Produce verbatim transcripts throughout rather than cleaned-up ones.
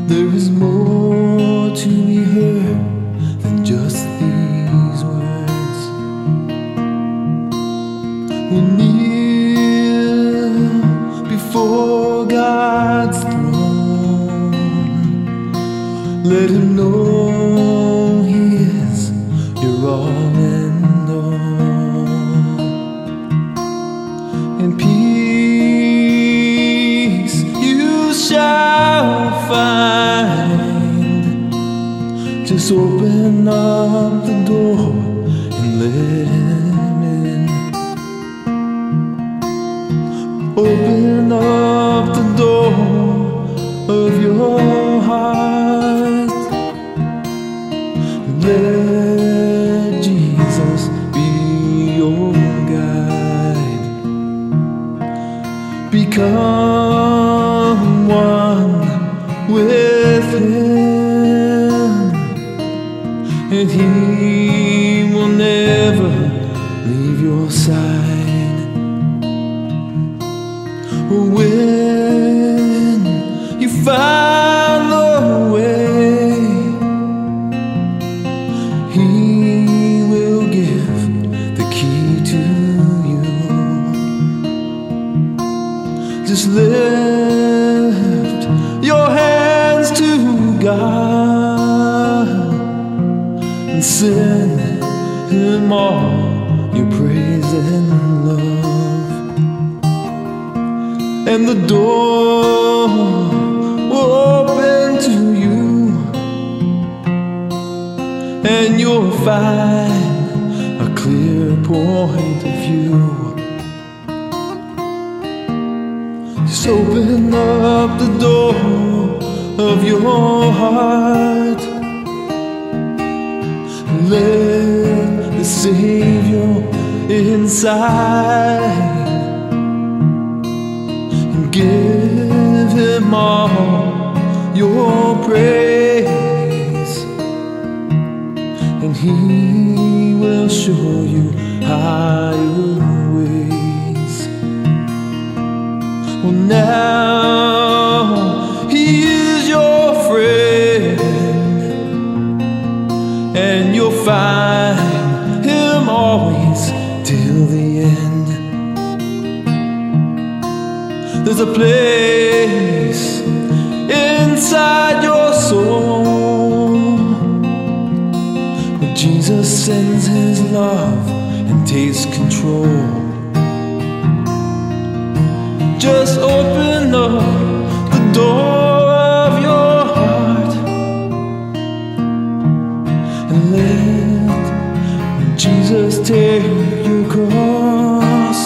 There is more to be heard than just these words. We kneel before God's throne. Let Him know He is your all and all. And peace you shall find. Just open up the door and let Him in. Open up the door of your heart. Let Jesus be your guide. Become one with Him, and He will never leave your side. When you find the way, He will give the key to you. Just lift your hands to God and send Him all your praise and love. And the door will open to you, and you'll find a clear point of view. Just open up the door of your heart. Let the Savior inside. Give Him all your praise, and He will show you higher ways. Well, now He is your friend, and you'll find Him always till the end. There's a place inside your soul where Jesus sends His love and takes control. Just open up the door of your heart and let Jesus take your cross.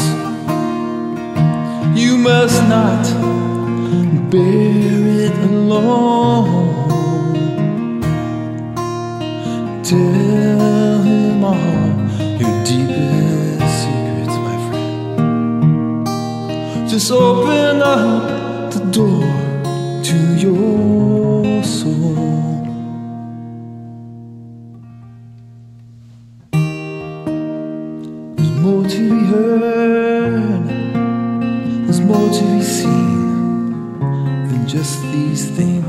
You must not bear it alone. Tell Him all your deepest secrets, my friend. Just open up the door to your soul. There's more to be heard, there's more to be seen than just these things.